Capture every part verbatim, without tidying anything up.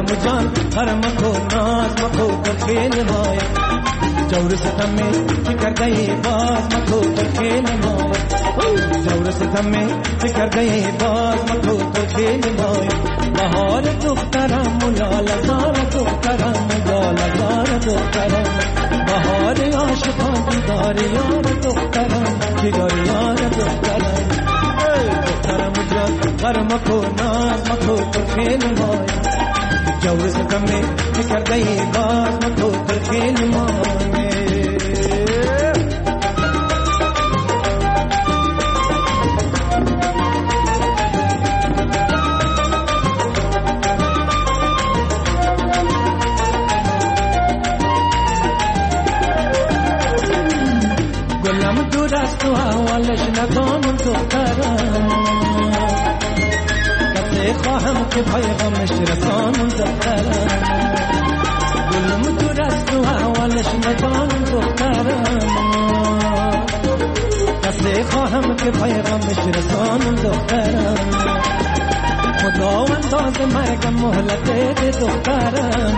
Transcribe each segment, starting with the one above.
دخترم جان هر مکو ناز مکو پر خیل مایا جور ستم میں فکر گئی باز مکو پر خیل مایا جور ستم میں فکر گئی باز مکو پر خیل مایا بہار دخترم ملالا زار دخترم ملالا زار دخترم بہار عاشقان دیدار یار دخترم دیدار یار دخترم دخترم جان غر مکو ناز مکو پر خیل مایا جور ستم میں فکر گئی باز مکو پر خیل مایا حوالش ندانم دخترم کسی خواهم که پیغامش رسانم دخترم گلم تو رست و حوالش ندانم دخترم کسی خواهم که پیغامش رسانم دخترم خدا و انداز مرگم مهلت ده دخترم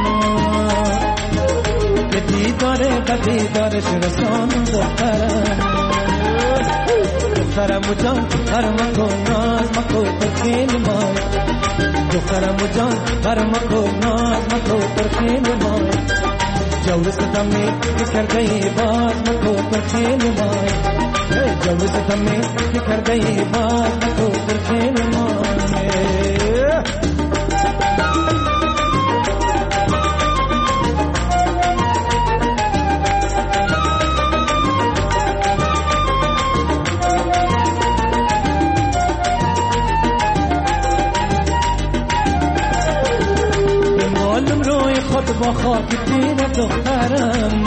که دیداره به دیدارش رسانم دخترم دخترم جان هر مکو ناز مکو پر خیل مایا دخترم جان هر مکو ناز مکو پر خیل مایا جور ستم میں فکر گئی باز مکو پر خیل مایا جور ستم میں فکر گئی باز مکو پر خیل مایا با خاک دین دخترم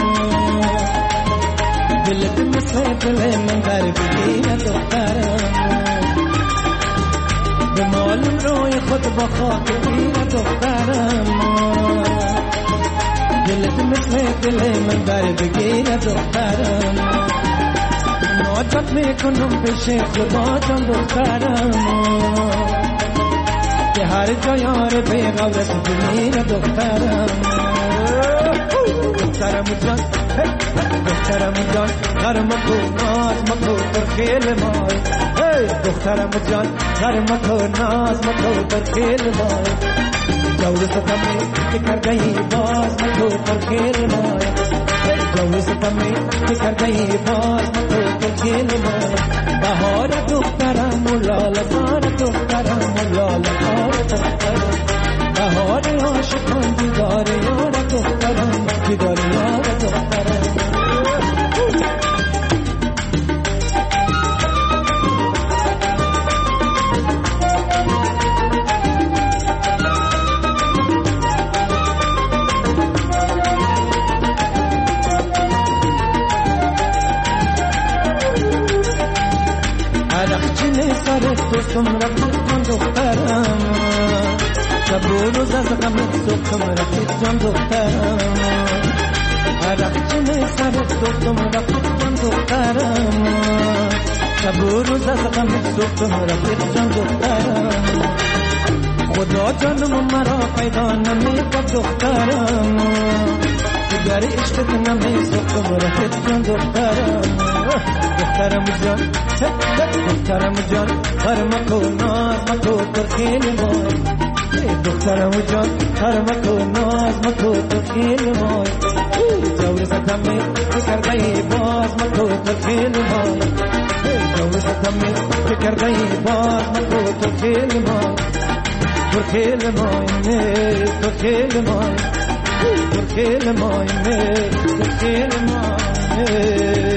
دلت مثل دل من در بگیر دخترم به معلوم روی خود با خاک دین دخترم دلت مثل دل من در بگیر دخترم ناجت میکنم پیش خدا جان دخترم که هر جا یار پیغام رسید میره دخترم دخترم جان دخترم جان غر مکو ناز مکو پر خیل مای دخترم جان غر مکو ناز مکو پر خیل مای جور ستم میں فکر گئی باز مکو پر خیل مای جور ستم میں فکر گئی باز مکو پر خیل مای بہار دخترم ملالا زار دخترم ملالا زار دخترم بہار عاشقان دیدار یار دخترم دیدار یار دخترم دوستم رفت جان دخترم شب و روز از غمت سوختم رفت جان دخترم عرق چنه سر دوستم رفت جان دخترم شب و روز از غمت سوختم رفت جان دخترم خدا جانم مرا پیدا نمی‌کرد دخترم دیگر عشقت نمی‌سوختم رفت جان دخترم دخترم جان دخترم جان هر مکو ناز مکو پر خیل مای دخترم جان هر مکو ناز مکو پر خیل مای جور ستم میں فکر گئی باز مکو پر خیل مای جور ستم میں فکر گئی باز مکو پر خیل مای پر خیل مای پر خیل مای پر خیل مای پر خیل مای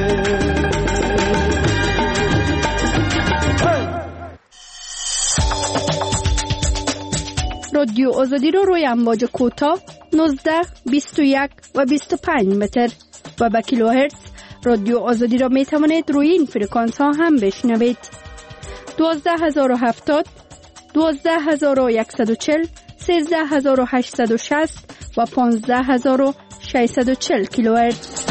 رادیو آزادی رو روی امواج کوتاه نوزده، بیست و یک و بیست و پنج متر و با کیلوهرتز رادیو آزادی را می توانید روی این فرکانس ها هم بشنوید. دوازده هزار و هفتاد، دوازده هزار و صد و چهل، سیزده هزار و هشتصد و شصت و پانزده هزار و ششصد و چهل کیلوهرتز.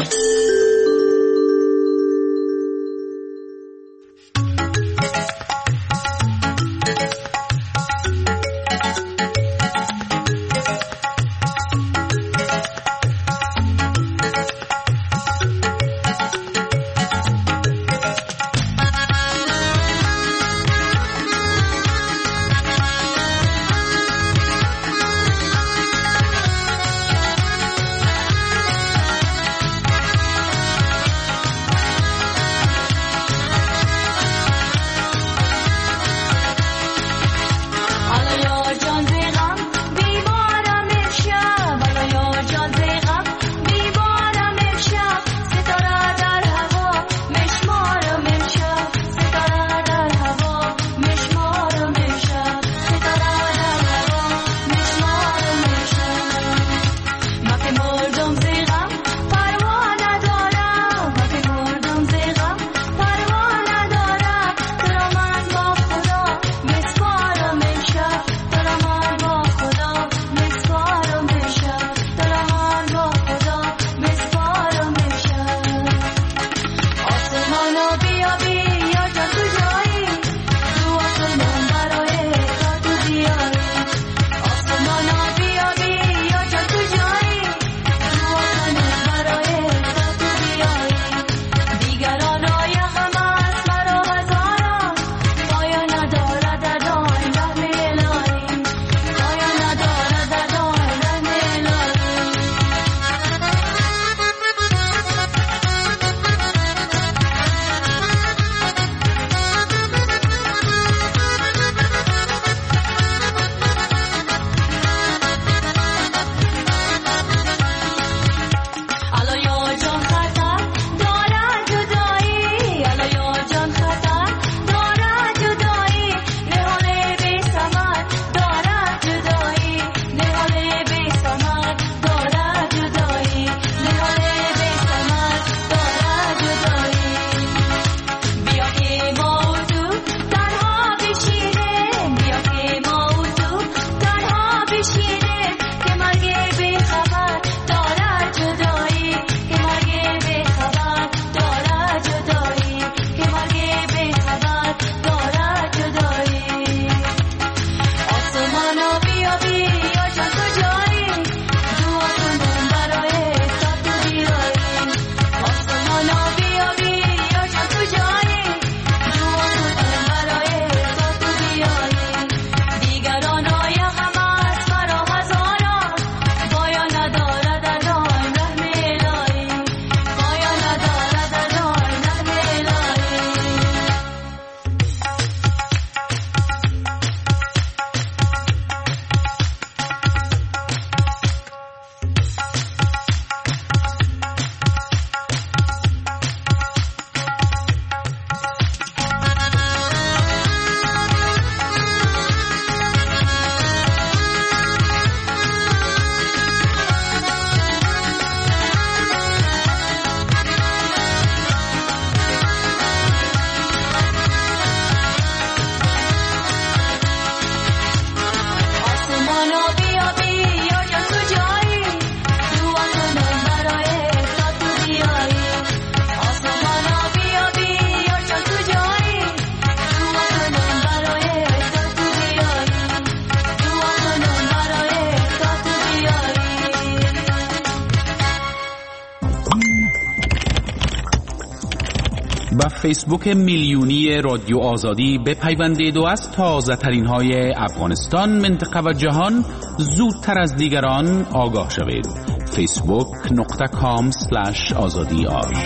فیسبوک میلیونی رادیو آزادی بپیوندید و از تازه ترین های افغانستان، منطقه و جهان زودتر از دیگران آگاه شوید. فیسبوک نقطه کام سلش آزادی آر.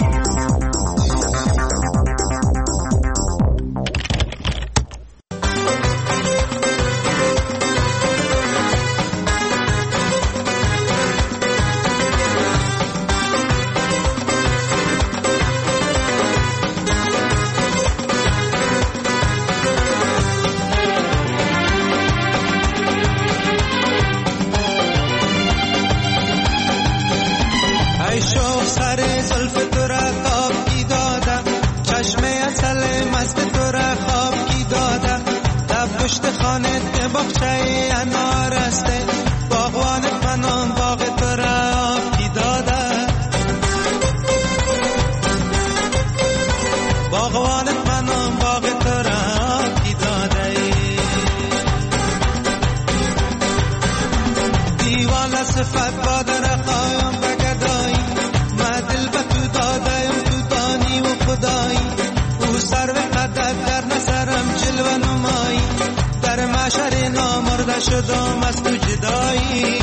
شدم از تو جدایی،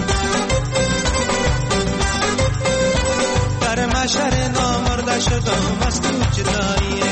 در محشر نامرده شدم از تو جدایی.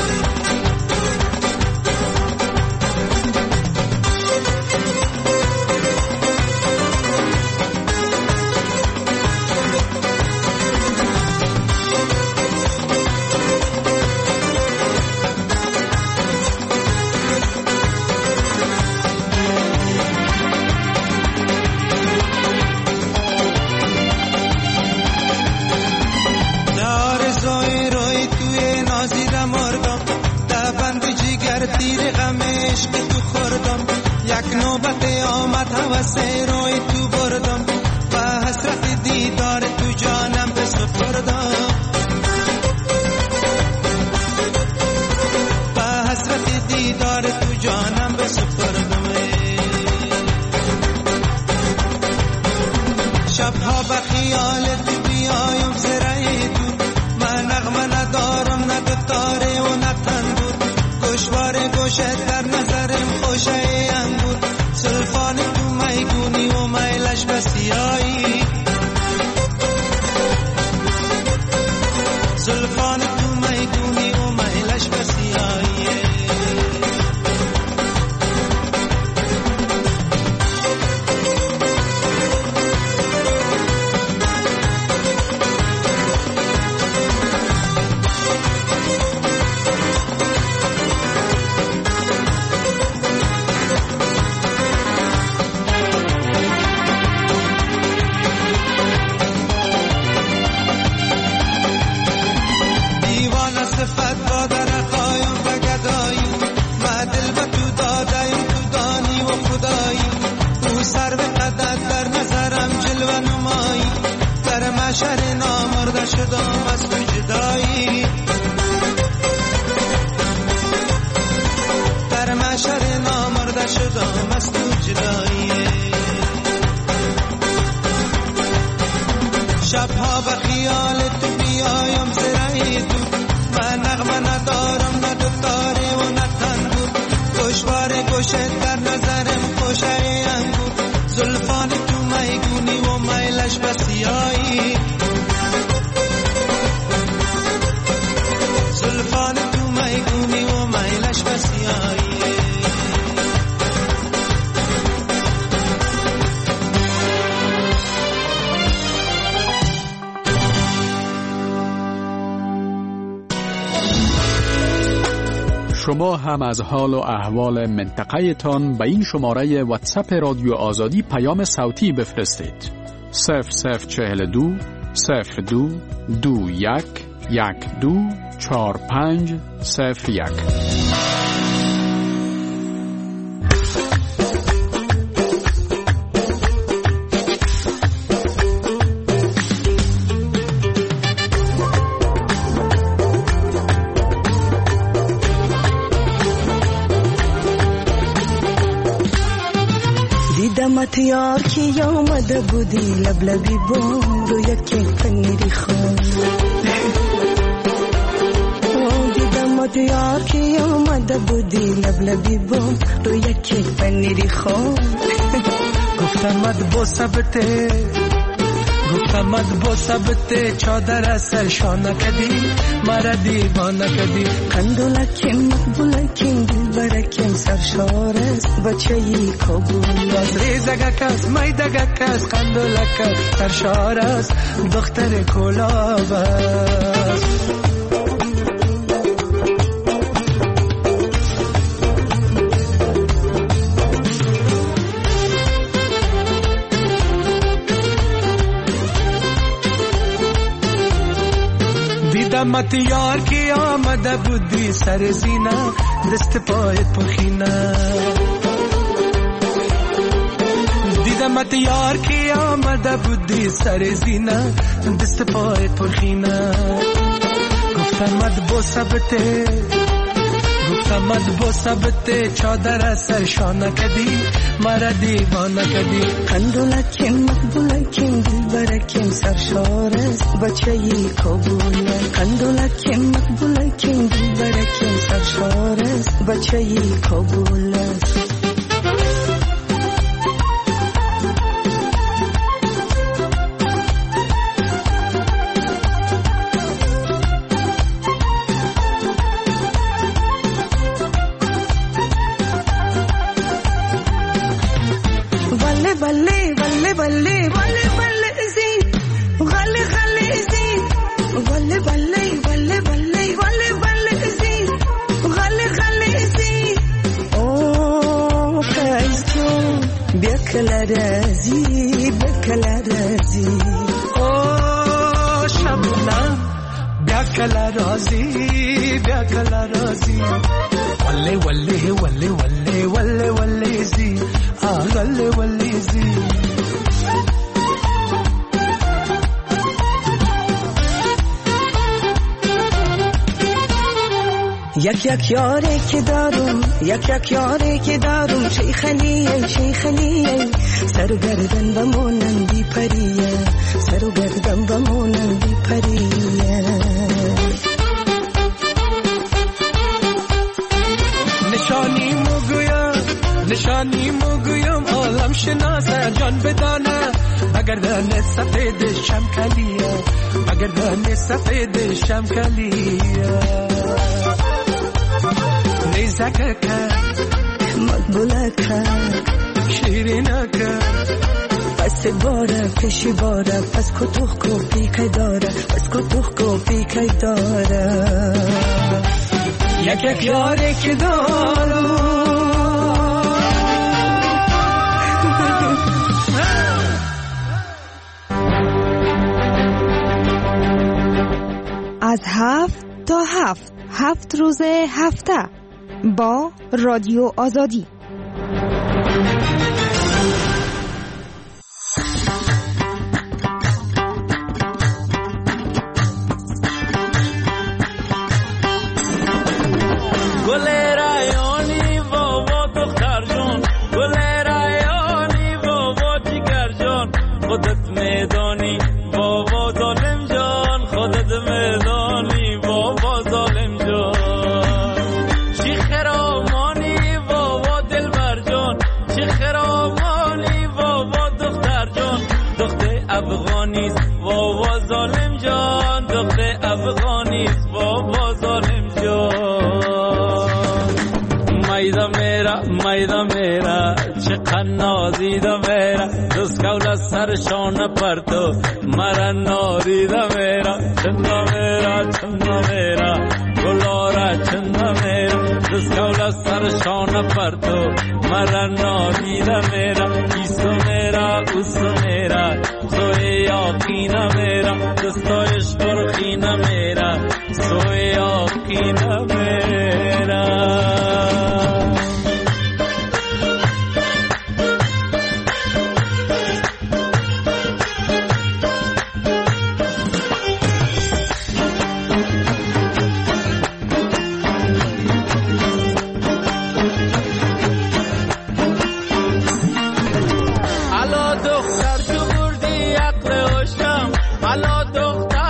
هوسه روی تو بردم و حسرت دیدار تو جانم بسپردم، و حسرت دیدار تو جانم بسپردم. شبها به خیال تو بیایم زرعی تو، من نغمه ندارم نه دفتاره و نه تنبور، گوشوار گوشت در نظرم خوشه انگور، سلفان تو میگونی و میلش بسیایی، سلفان تو میگونی و میلش بسیایی. محشر نامرده شدم از تو جدایی، در محشر نامرده شدم از تو جدایی. شبها به خیال تو بیایم زرعی تو، من نغمه ندارم نه دفتاره و نه تنبور، گوشوار گوشت در نظرم خوشه انگور، زلفان تو میگونی و میلش بسیایی، زلفان تو میگونی و میلش بسیایی. شما هم از حال و احوال منطقه تان به این شماره واتساپ رادیو آزادی پیام صوتی بفرستید. صفر صفر چهل دو صفر دو دو یک یک دو چهار پنج صفر یک. دمت یار کی آمده بودی لبلبی بام رو یک پنیری خان، دیدم دیدمت یار که آمده بودی لبلبی بوم رو یک پنیری خون گفتمت با ثبته گفتمت با ثبته چادر از سرشانه کدی مرا دیوانه کدی قندولکیم مقبولکیم دلبرکیم سرشار است بچه ای کابل از ریزگه کس میدگه کس قندولک سرشار است دختر کلاب است دیدمت یار کی آمده بودی سر زینه دست پایت پخینه دیدمت یار کی آمده بودی سر زینه دست پایت پخینه گفتمت با ثبته گفتمت با ثبته چادر از سرشانه کدی مرا دیوانه کدی قندولکیم مقبولکیم دلبرکیم سرشار است بچه ای کابل قندولکیم مقبولکیم دلبرکیم سرشار است بچه ای کابل است بله بله بله بله بله زی غله غله زی بله بله بله بله بله بله زی غله غله زی او فایز جون بیا کلا رازی بیا کلا رازی او شبنم بیا کلا رازی بیا کلا رازی وله وله وله وله وله وله زی آغله وله زی یک یک یاری که دارم یک یک یاری که دارم شیخلیه شیخلیه سر و گردن بمونم بی پریه سر و گردن بمونم بی پریه نشانی مگویم نشانی مگویم عالم شناسه جان بدانه مگر دن سفید شمکلیه مگر دن سفید شمکلیه نیزکه که مقبوله که شیرینه که پس باره کشی باره پس کتوخ کو پیکای داره پس کتوخ کو پیکای داره یک یک یاری که دارم از هفت تا هفت هفت روز هفته با رادیو آزادی. گل رایانی بابا دختر جون گل رایانی بابا جگر جان خودت میدانی بابا ظالم جان خودت میدانی بابا ظالم جان چی خرامانی بابا دلبر جان چی خرامانی بابا دختر جان دختر افغانیست بابا ظالم جان دختر افغانیست بابا ظالم جان میدا میرا میدا میرا چه قنازیدا میرا دوست کول سرشان پرتو مرا ناریدا میرا چندا میرا چندا میرا گلارا چندا میرا دوست کول سرشان پرتو مرا ناریدا میرا ایسو میرا اوسو میرا سوی آقینا میرا دوستایش برخینا میرا سوی آقینا میرا حالا دختر تو بردی عقل هوشم حالا دختر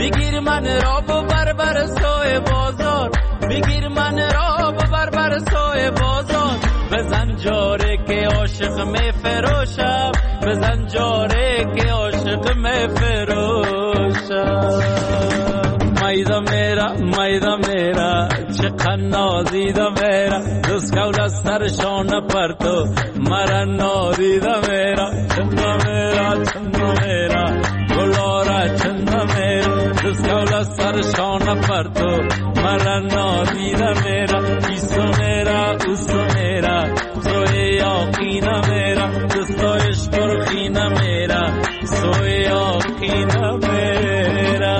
بگیر من را ببر بر سوی بازار بگیر من را ببر بر سوی بازار بزن جاره که عاشق می فروشم بزن جاره که عاشق می فروشم میدا میرا میدا میرا چقدر نازیدا میرا دوست کول سرشان پر تو مرا نادیدا میرا چندا میرا چندا میرا گلارا چندا میرا دوست کول سرشان پر تو مرا نادیدا میرا ایسو میرا اوسو میرا سوی یاقینا میرا دوستایش پرخینا میرا سوی یاقینا میرا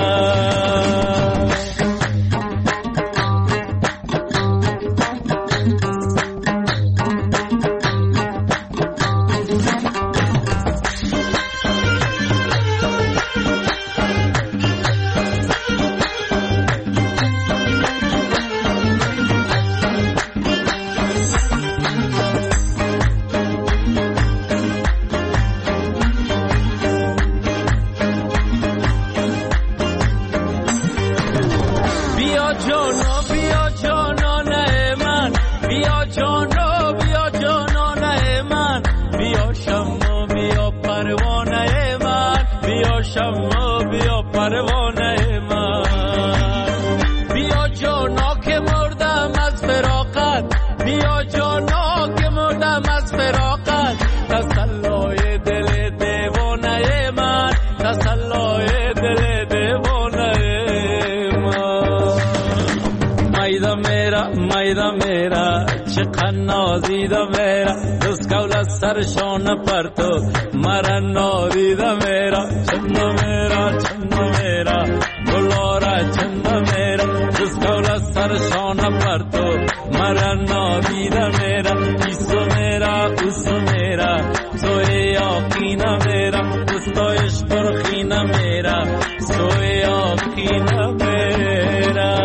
نازیدا میرا دوست کول سرشان پر تو مرا نادیدا میرا چندا میرا چندا میرا گلارا چندا میرا دوست کول سرشان پر تو مرا نادیدا میرا ایسو میرا اوسو میرا سوی یاقینا میرا دوستایش پرخینا میرا سوی یاقینا میرا.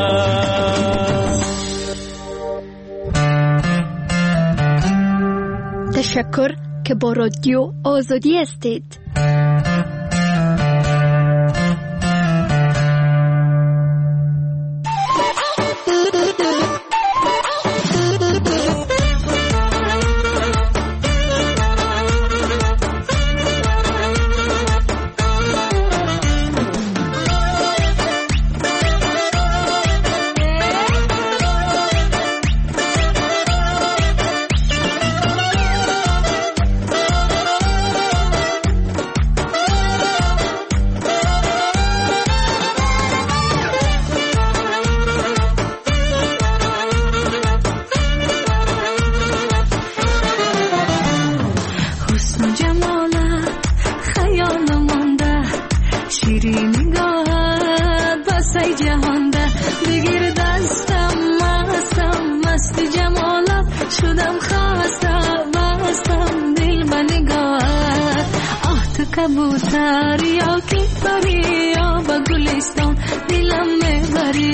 تشکر که با رادیو آزادی هستید. कबूतर या की परी या बगुलिस्तान दिलम में भरी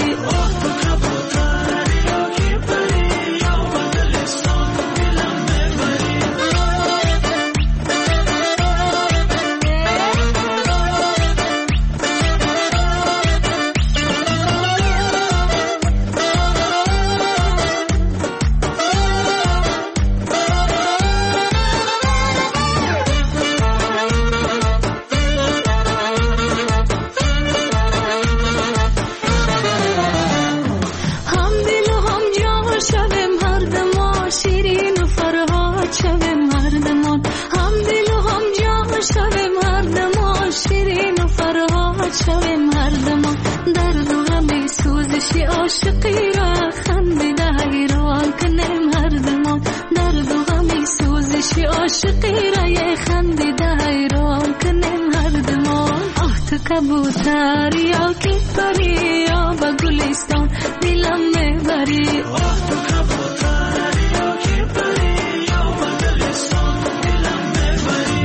عاشقی را خندیده حیران کنیم هر دمان درد و غمی سوزشی عاشقی را یه خندیده حیران کنیم هر دمان آه تو کبوتر یا کی پری یا با گلستان دلم میبری آه تو کبوتر یا کی پری یا با گلستان دلم میبری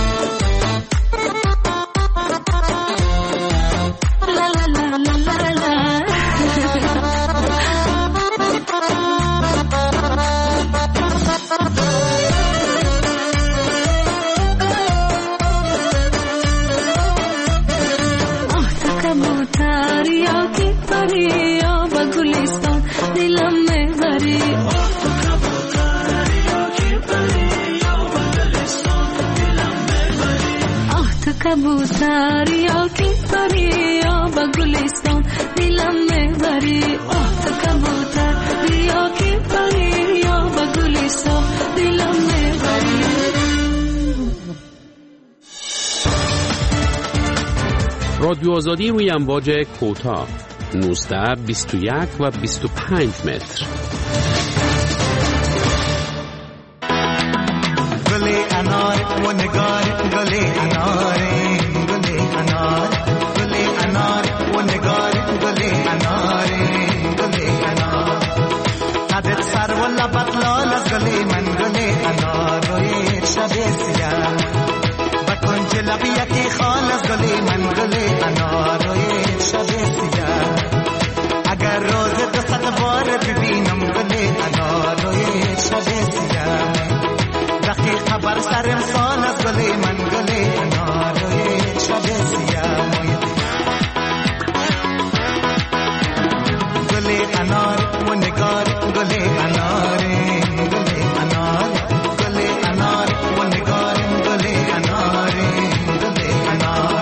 لا لا لا لا لا لا कबूतर या की परी या बगुलिस्तान दिलम में भरी कबूतर या की परी या बगुलिस्तान दिलम में भरी कबूतर या की परी या बगुलिस्तान दिलम में भरी رادیو آزادی روی امواج کوتاه نوزده بیست و یک و بیست و پنج متر. گل انار و نگار گل انار گل انار گل انار و نگار گل انار گل انار قدت سر و لبت لال از گل من گل انار روی شب سیاه بکنج لبی یکی خال از گل من گل انار روی شب سیاه اگر روز دو صد بار ببینم گل انار روی شب سیاه دقیقه بر سرم سال از گل من گل انار روی شب سیاه گل انار و نگار گل انار گل انار گل انار و نگار گل انار گل انار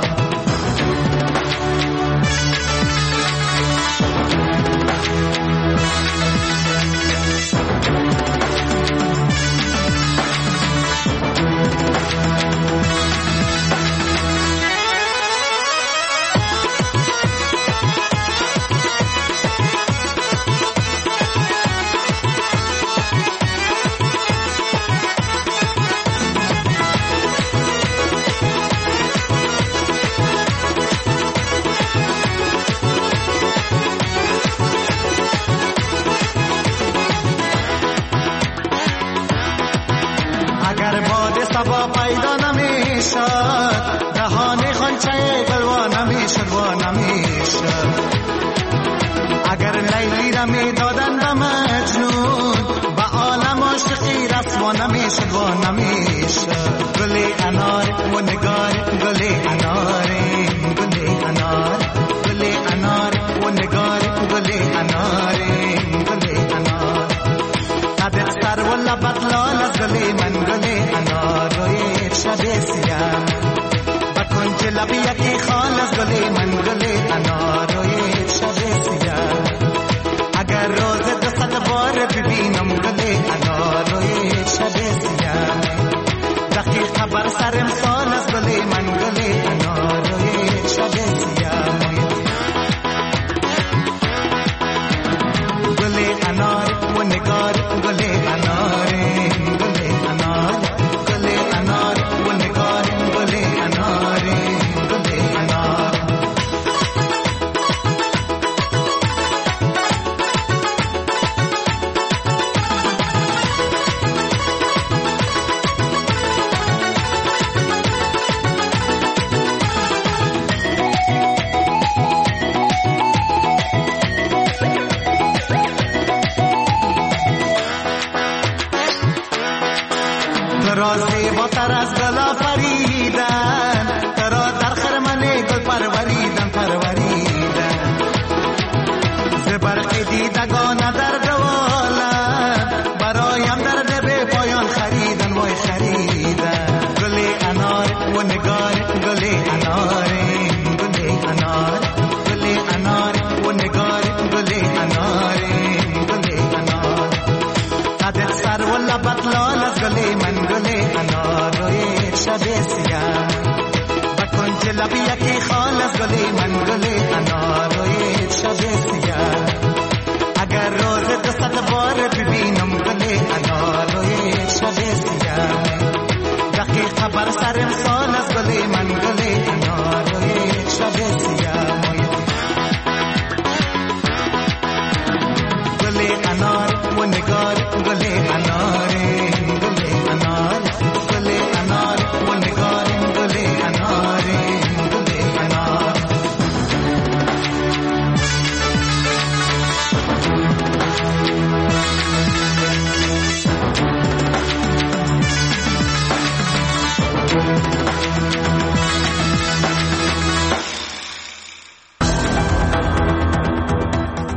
سبا پیدا نمیشد دهان خانچه گلوا نمیشد و نمیشد اگر لیلی را میدادن به مجنون به عالم عاشقی رسوا نمیشد و نمیشد گل انار و نگار گل انار گل انار گل انار و نگار گل انار گل انار قدر سر و لبت لال از گل من گل انار روی شب سیاه بکنج لبی یکی خال از گل من گل انار روی شب سیاه اگر روز دو صد بار ببینم گل انار روی شب سیاه دقیقه بر سرم سال از گل من گل انار روی شب سیاه گل انار و نگار گل انار گل انار گل انار و نگار گل انار گل انار رازی با تر از گلا فریدن ترا در خرمن گل پروریدن پروریدن زبرق دیدگان در دوالن برایم در دل پایان خریدن وای خریدن گل انار و نگار گل انار گل انار گل انار و نگار گل انار گل انار قدر سر و لبت لال از گل من گل انار روی شب سیاه بکنج لبی یکی خال از گل من گل انار روی شب سیاه اگر روز دو صد بار ببینم گل انار روی شب سیاه دقیقه بر سرم سال از گل من گل انار روی شب سیاه گل انار و نگار گل انار گل انار گل انار و نگار گل انار گل انار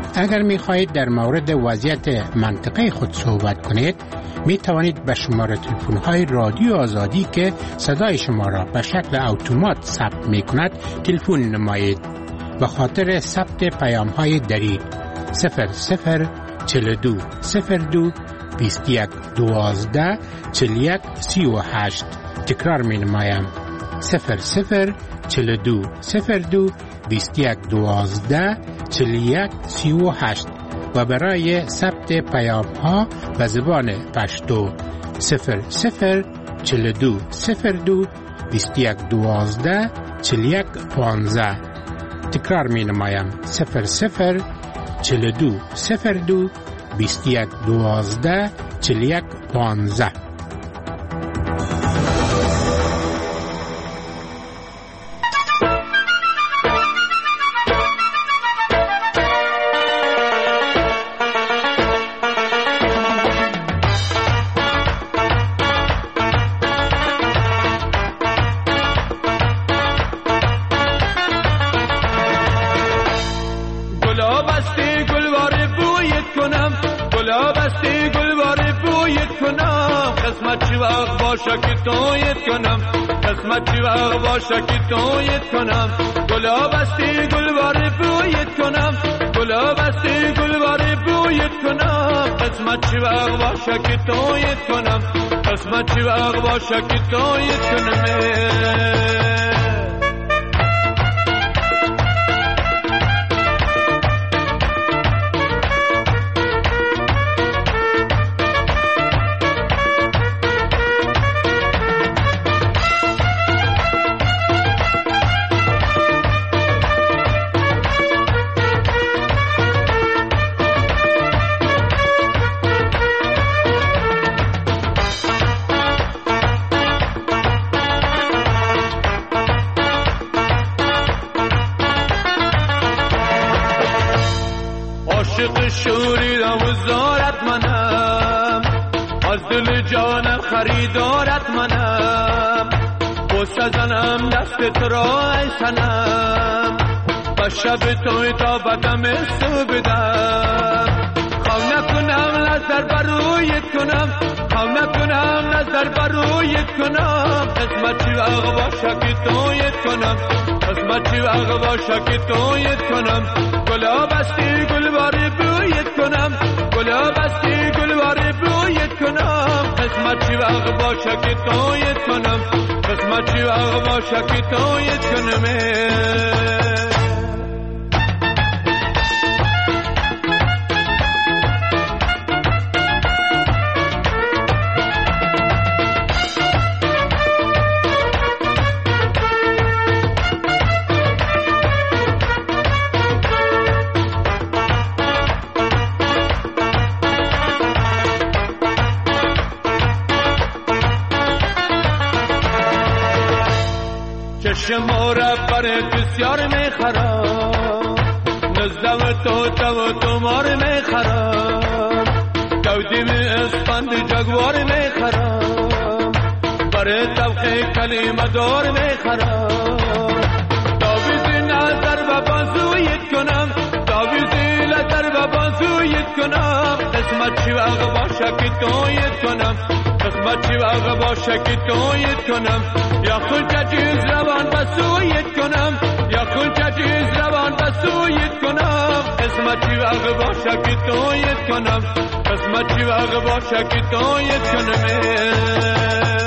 اگر می خواهید در مورد وضعیت منطقه خود صحبت کنید می توانید به شماره تلفن های رادیو آزادی که صدای شما را به شکل اتومات ثبت می کند تلفن نمایید. به خاطر ثبت پیام های دریغ صفر صفر چهل و دو صفر دو بیست و یک دوازده چهل و یک سی و هشت. تکرار می نمایم صفر صفر چهل و دو صفر دو بیست و یک دوازده چهل و یک سی و هشت و برای ثبت پیام ها به زبان پشتو صفر صفر چهل و دو صفر دو بیست و یک دوازده چهل و یک پانزده. تکرار می نمایم صفر صفر چهل و دو صفر دو بیست و یک دوازده چهل و یک پانزده. باشکی تویت کنم گلاب استی گلبار بویت کنم گلاب استی گلبار بویت کنم قسمت چی وقت باشکی تویت کنم قسمت چی وقت باشکی تویت کنم. خریدارت منم بوسه زنم دست تو را ای سنم با شب توی تا بدم سو بدم خواه نکنم نظر برویت کنم خواه نکنم نظر برویت کنم قسمت چی وقت باشه که تویت کنم قسمت چی وقت باشه که تویت کنم گلاب استی گلبار بویت کنم گلاب استی گلبار بویت کنم قسمت چی وقت باشه که تویت کنم قسمت چی وقت باشه که تویت کنم. شما را برای بسیار میخرم نزدم تو تو تمار میخرم دودیم اسپند جگوار میخرم برای طبقه کلمه دار میخرم داویزی نظر و بازویت کنم داویزی نظر و بازویت کنم قسمت چی وقت باشه که تویت کنم قسمت چی وقت باشه که تویت کنم یا خود جیز روان بسویت کنم یا خود جیز روان بسویت کنم قسمت چی وقت باشه که تویت کنم قسمت چی وقت باشه که تویت کنم.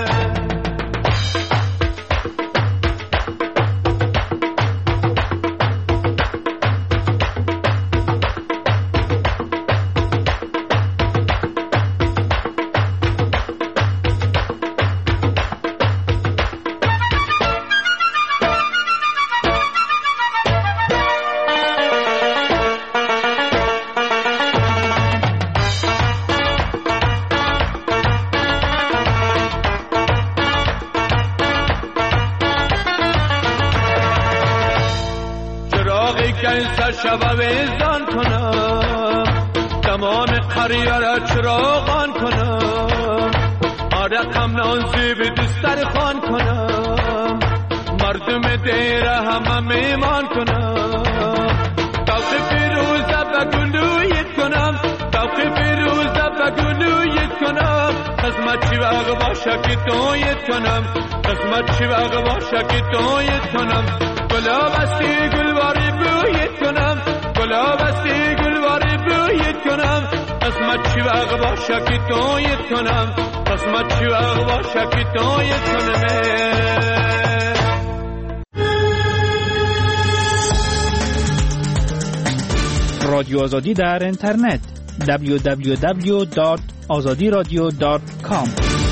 شب ویزان کنم تمام قریه را چراغان کنم آرقم نازی به دستر خان کنم مردم دیره همه میمان کنم توقف روزه به گلو قسمت چی وقت باشه که تویت کنم قسمت چی وقت باشه که تویت کنم گلاب استی گلواری بویت کنم گلاب استی گلواری بویت کنم قسمت چی وقت باشه که تویت کنم قسمت چی وقت باشه که تویت کنم رادیو آزادی در اینترنت دبلیو دبلیو دبلیو دات آزادی رادیو دات کام.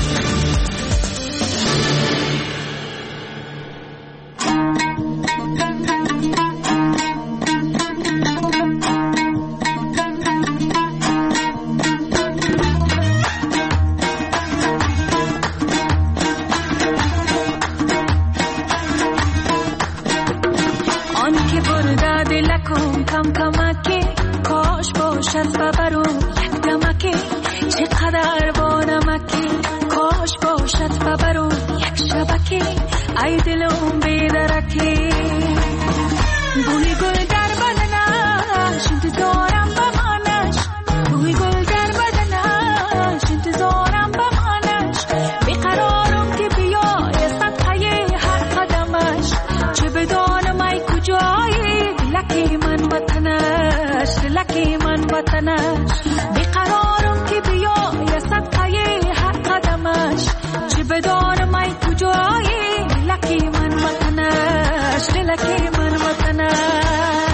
ای دلم بیدرکی بوی گل در بدنش انتظارم بمانش بوی گل در بدنش انتظارم بمانش بیقرارم که بیای صدقه هر قدمش چه بدانم ای کجایی لکی من وطنش لکی من وطنش بیقرارم که بیای صدقه هر قدمش چه بدانم ای کجایی لکی من وطنش لکی من وطنش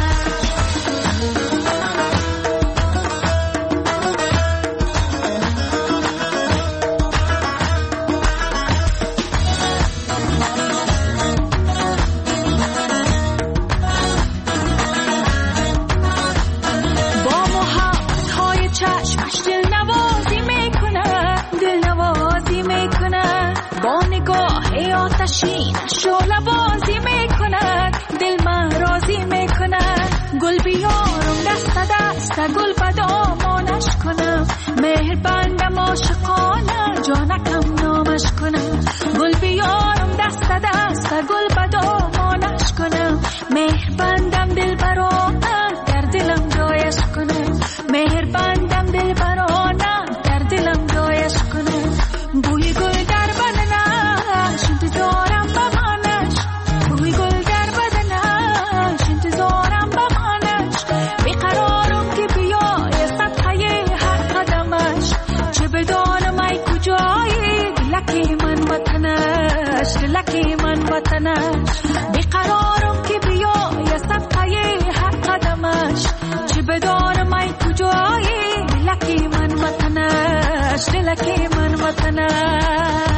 با محبت های چشمش دل نوازی میکنه دل نوازی میکنه با نگاه آتشین شعله بازی میکنه دل من راضی میکنه گل بیارم دست دست گل بدامانش کنم مهر بندم عاشقانه جانکم نامش کنم گل بیارم دست دست گل بدامانش کنم مهر بندم دل برانه در دلم جایش کنم مهر بندم دل برانه در دلم جایش کنم بوی گل در بدنش انتظارم بمانش بوی گل در بدنش انتظارم بمانش بیقرارم که بیای صدقه هر قدمش چه بدانم ای کجایی لکی من وطنش لکی من وطنش بیقرارم که بیای صدقه هر قدمش چه بدانم ای کجایی لکی من وطنش لکی من وطنش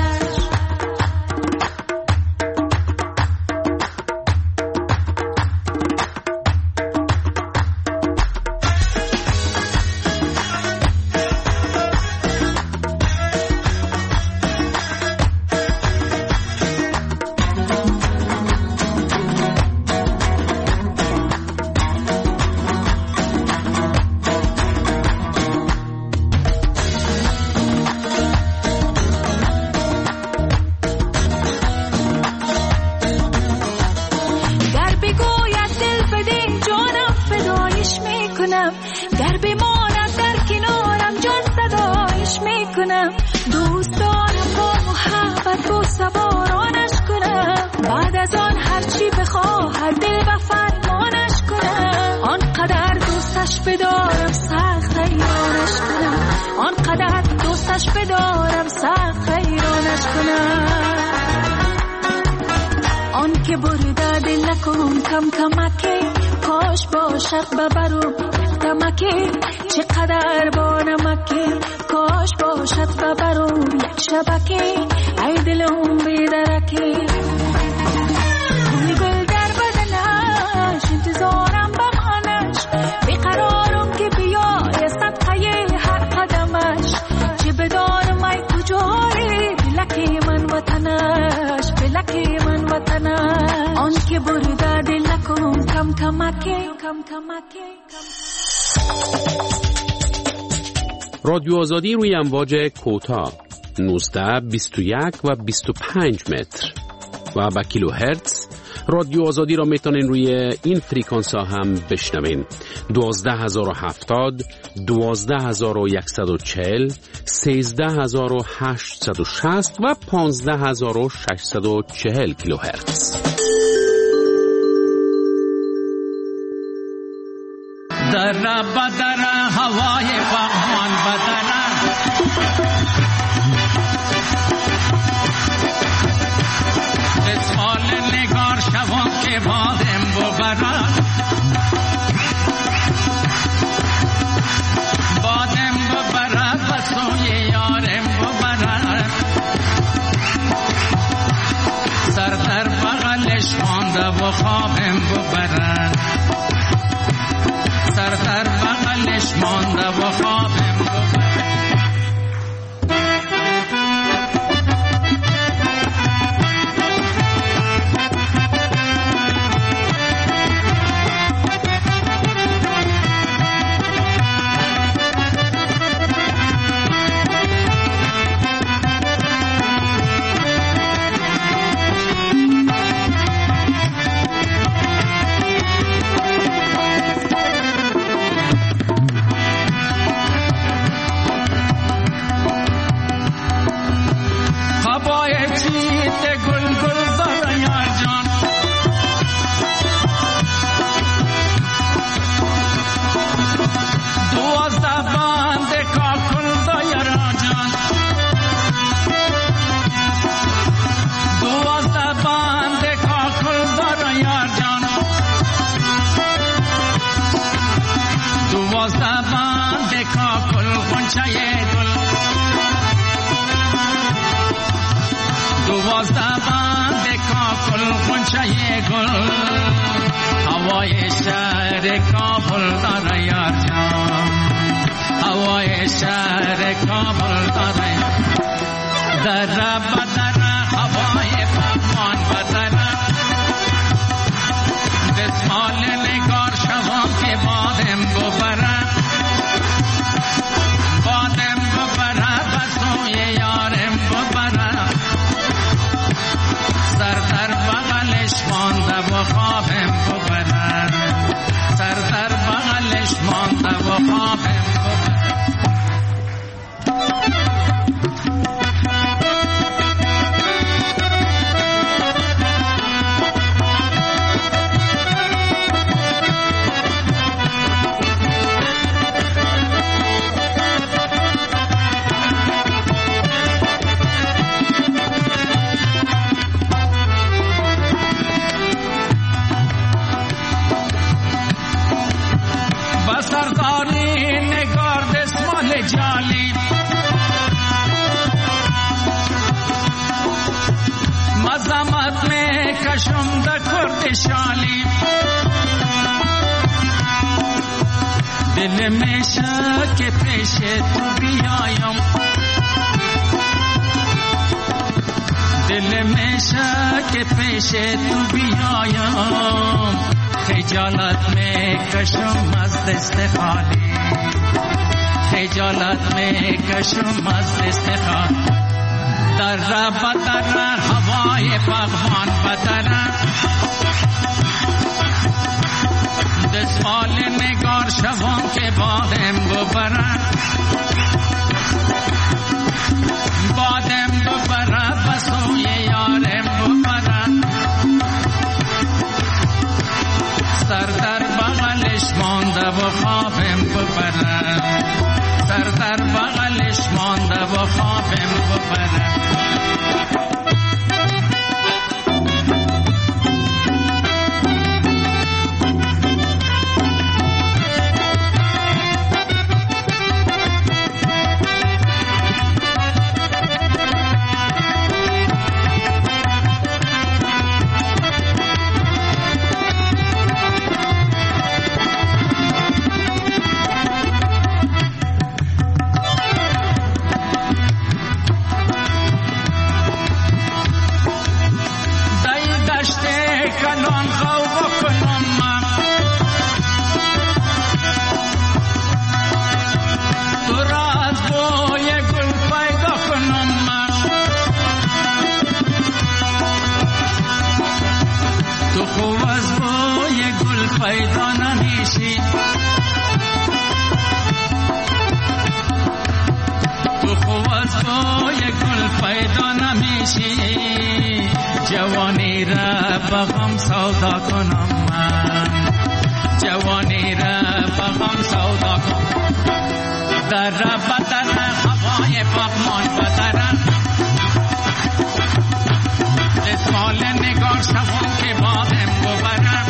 در بماند در کنارم جان صدایش میکنم دوست دارم با محبت با سوارانش کنم بعد از آن هرچی بخواهد دل و فرمانش کنم آنقدر دوستش بدارم سخت حیرانش کنم آنقدر دوستش بدارم سخت حیرانش کنم آن که برده دلکم کم کمکی کاش باشد ببرم نمکی چقدر با نمکی کاش باشد ببرم یک شبکی ای دلم بیدرکی بوی گل در بدنش انتظارم بمانش بیقرارم که بیای صدقه هر قدمش چه بدانم ای کجایی لکی من وطنش لکی من وطنش آن که برده دلکم کم کمکی کم کمکی رادیو آزادی روی امواج کوتاه نوزده بیست و یک و بیست و پنج متر و با کیلوهرتز رادیو آزادی را میتونین روی این فریکانس ها هم بشنوین. دوازده هزار و هفتاد، دوازده هزار و صد و چهل، سیزده هزار و هشتصد و شصت و پانزده هزار و ششصد و چهل کیلوهرتز. در بدر هوای فغان بدر اسمال نگار شوان که بادم ببرد بادم ببرد و سوی یارم ببرد سر در بغلش مانده و خوابم ببرد سر در بغلش مانده و خوابم ببرد هوای شهر کابل داره یار جان هوای شهر کابل داره در بدر هوای فغان بدر دستمال نگار شوان که بادم ببرد بادم ببرد و سوی یارم ببرد سر در بغلش مانده و خوابم ببرد سر در بغلش مانده و خوابم ببرد کشم در کرد شالی دل میشه که پیش تو بیایم دل میشه که پیش تو بیایم خجالت میکشم از دست خالی خجالت میکشم از دست خالی در بدر هوای فغان بدر دستمال نگار شوان که بادم ببرد بادم ببرد و سوی یارم ببرد سر در بغلش مانده و خوابم ببرد سر در بغلش مانده و خوابم ببرد سودا کنم من جوانی رفقم سودا کنم در بدن هوای پاکمان بدن اسمال نگار شوم که بادم ببرم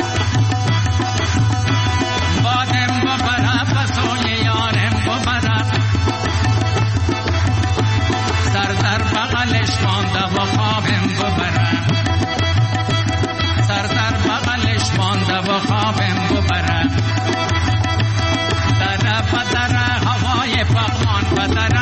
بادم ببرم بسوی یارم ببرم سر در بغلش مانده و خوابم ببرم سر در بغلش مانده و خوابم ببرم در بدر هوای پاکمان بدر